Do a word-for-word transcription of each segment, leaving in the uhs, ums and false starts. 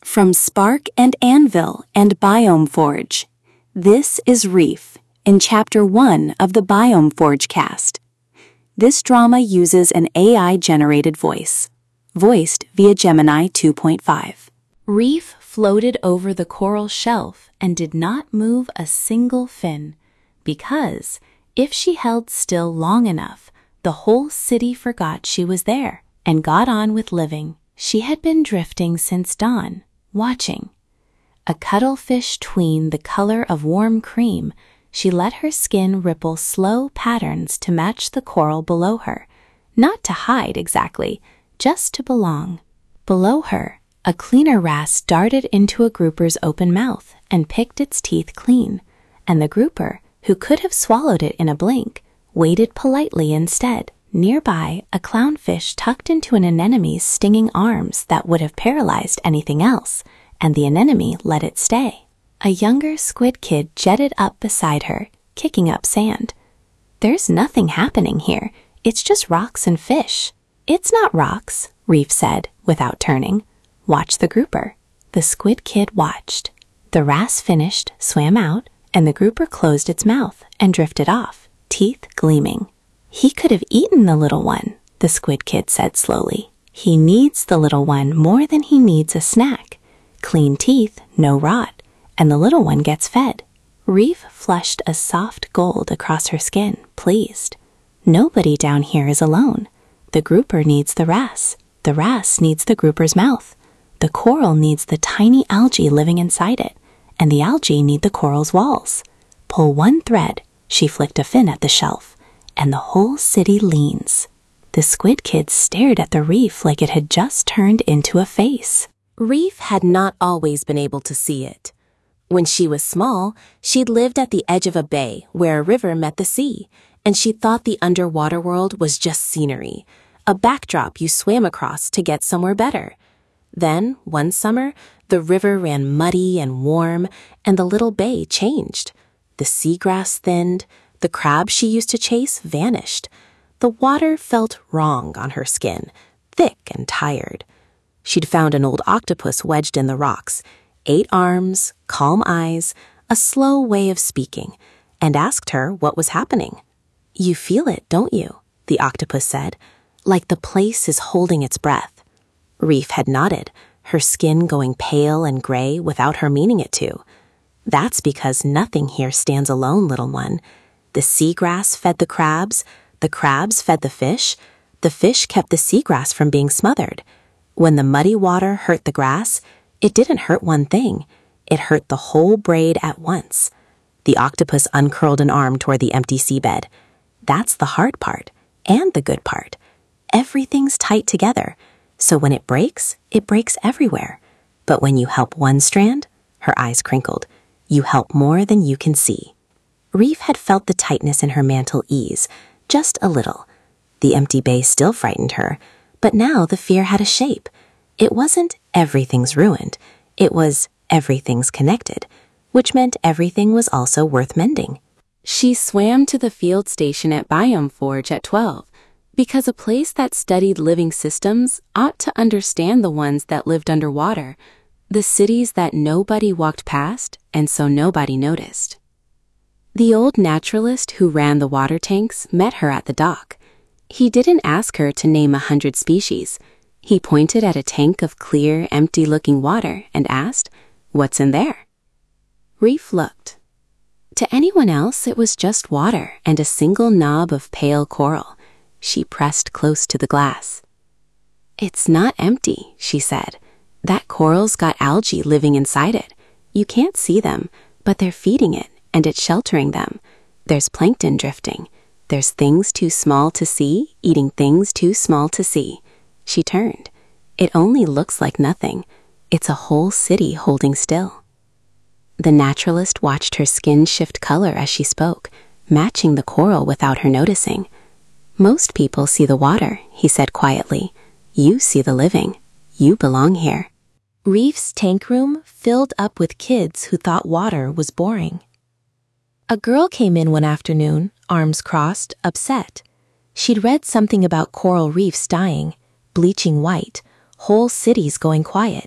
From Spark and Anvil and Biome Forge, this is Reef in Chapter one of the Biome Forge cast. This drama uses an A I-generated voice, voiced via Gemini two point five. Reef floated over the coral shelf and did not move a single fin, because if she held still long enough, the whole city forgot she was there and got on with living. She had been drifting since dawn, watching. A cuttlefish tween the color of warm cream, she let her skin ripple slow patterns to match the coral below her, not to hide exactly, just to belong. Below her, a cleaner wrasse darted into a grouper's open mouth and picked its teeth clean, and the grouper, who could have swallowed it in a blink, waited politely instead. Nearby, a clownfish tucked into an anemone's stinging arms that would have paralyzed anything else, and the anemone let it stay. A younger squid kid jetted up beside her, kicking up sand. "There's nothing happening here. It's just rocks and fish." "It's not rocks," Reef said, without turning. "Watch the grouper." The squid kid watched. The wrasse finished, swam out, and the grouper closed its mouth and drifted off, teeth gleaming. "He could have eaten the little one," the squid kid said slowly. "He needs the little one more than he needs a snack. Clean teeth, no rot, and the little one gets fed." Reef flushed a soft gold across her skin, pleased. Nobody down here is alone. The grouper needs the wrasse. The wrasse needs the grouper's mouth. The coral needs the tiny algae living inside it, and the algae need the coral's walls. Pull one thread, she flicked a fin at the shelf, and the whole city leans. The squid kid stared at the reef like it had just turned into a face. Reef had not always been able to see it. When she was small, she'd lived at the edge of a bay where a river met the sea, and she thought the underwater world was just scenery, a backdrop you swam across to get somewhere better. Then, one summer, the river ran muddy and warm, and the little bay changed. The seagrass thinned. The crabs she used to chase vanished. The water felt wrong on her skin, thick and tired. She'd found an old octopus wedged in the rocks, eight arms, calm eyes, a slow way of speaking, and asked her what was happening. "You feel it, don't you?" the octopus said, "like the place is holding its breath." Reef had nodded, her skin going pale and gray without her meaning it to. "That's because nothing here stands alone, little one. The seagrass fed the crabs, the crabs fed the fish, the fish kept the seagrass from being smothered. When the muddy water hurt the grass, it didn't hurt one thing, it hurt the whole braid at once." The octopus uncurled an arm toward the empty seabed. "That's the hard part, and the good part. Everything's tight together, so when it breaks, it breaks everywhere. But when you help one strand," her eyes crinkled, "you help more than you can see." Reef had felt the tightness in her mantle ease, just a little. The empty bay still frightened her, but now the fear had a shape. It wasn't everything's ruined, it was everything's connected, which meant everything was also worth mending. She swam to the field station at Biome Forge at twelve, because a place that studied living systems ought to understand the ones that lived underwater, the cities that nobody walked past and so nobody noticed. The old naturalist who ran the water tanks met her at the dock. He didn't ask her to name a hundred species. He pointed at a tank of clear, empty-looking water and asked, "What's in there?" Reef looked. To anyone else, it was just water and a single knob of pale coral. She pressed close to the glass. "It's not empty," she said. "That coral's got algae living inside it. You can't see them, but they're feeding it, and it's sheltering them. There's plankton drifting. There's things too small to see, eating things too small to see." She turned. "It only looks like nothing. It's a whole city holding still." The naturalist watched her skin shift color as she spoke, matching the coral without her noticing. "Most people see the water," he said quietly. "You see the living. You belong here." Reef's tank room filled up with kids who thought water was boring. A girl came in one afternoon, arms crossed, upset. She'd read something about coral reefs dying, bleaching white, whole cities going quiet,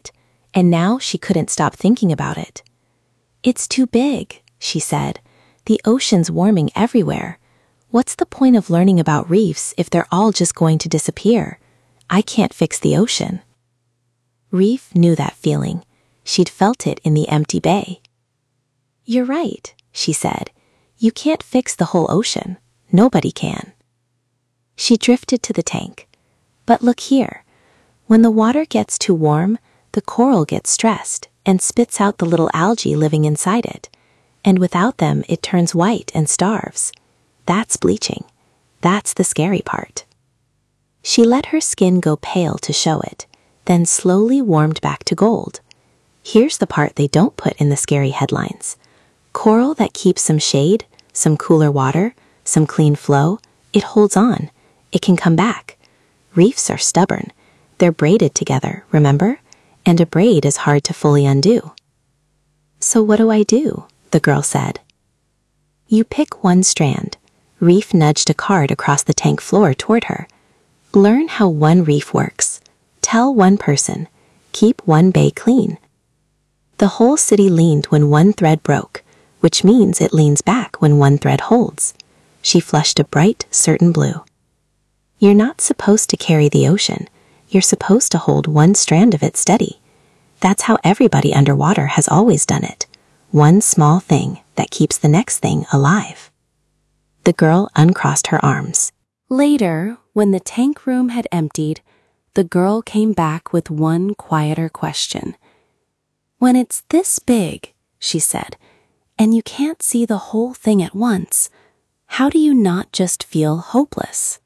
and now she couldn't stop thinking about it. "It's too big," she said. "The ocean's warming everywhere. What's the point of learning about reefs if they're all just going to disappear? I can't fix the ocean." Reef knew that feeling. She'd felt it in the empty bay. "You're right," she said. "You can't fix the whole ocean. Nobody can." She drifted to the tank. "But look here. When the water gets too warm, the coral gets stressed and spits out the little algae living inside it. And without them, it turns white and starves. That's bleaching. That's the scary part." She let her skin go pale to show it, then slowly warmed back to gold. Here's the part they don't put in the scary headlines. Coral that keeps some shade, some cooler water, some clean flow, it holds on. It can come back. Reefs are stubborn. They're braided together, remember? And a braid is hard to fully undo. "So what do I do?" the girl said. "You pick one strand." Reef nudged a card across the tank floor toward her. "Learn how one reef works. Tell one person. Keep one bay clean." The whole city leaned when one thread broke, which means it leans back when one thread holds. She flushed a bright, certain blue. "You're not supposed to carry the ocean. You're supposed to hold one strand of it steady. That's how everybody underwater has always done it. One small thing that keeps the next thing alive." The girl uncrossed her arms. Later, when the tank room had emptied, the girl came back with one quieter question. "When it's this big," she said, "and you can't see the whole thing at once, how do you not just feel hopeless?"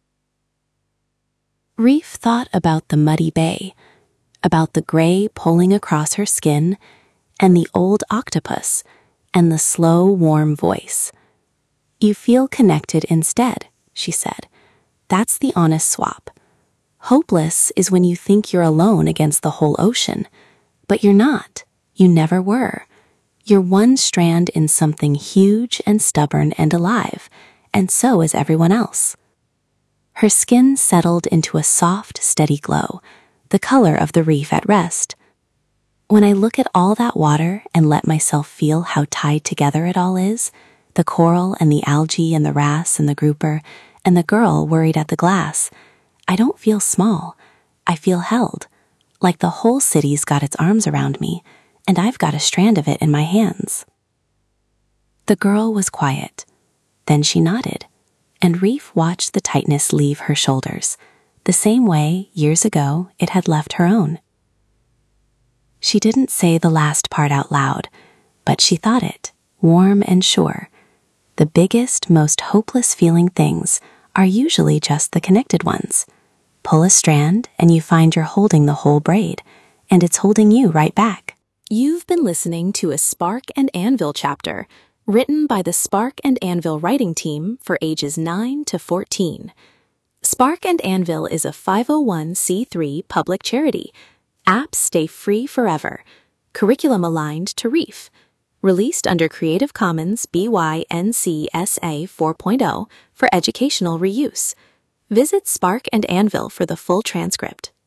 Reef thought about the muddy bay, about the gray pulling across her skin, and the old octopus, and the slow, warm voice. "You feel connected instead," she said. "That's the honest swap. Hopeless is when you think you're alone against the whole ocean, but you're not. You never were. You're one strand in something huge and stubborn and alive, and so is everyone else." Her skin settled into a soft, steady glow, the color of the reef at rest. "When I look at all that water and let myself feel how tied together it all is, the coral and the algae and the wrasse and the grouper and the girl worried at the glass, I don't feel small. I feel held, like the whole city's got its arms around me, and I've got a strand of it in my hands." The girl was quiet. Then she nodded, and Reef watched the tightness leave her shoulders, the same way, years ago, it had left her own. She didn't say the last part out loud, but she thought it, warm and sure. The biggest, most hopeless feeling things are usually just the connected ones. Pull a strand and you find you're holding the whole braid, and it's holding you right back. You've been listening to a Spark and Anvil chapter, written by the Spark and Anvil writing team for ages nine to fourteen. Spark and Anvil is a five oh one c three public charity. Apps stay free forever. Curriculum aligned to Reef. Released under Creative Commons B Y N C S A four point oh for educational reuse. Visit Spark and Anvil for the full transcript.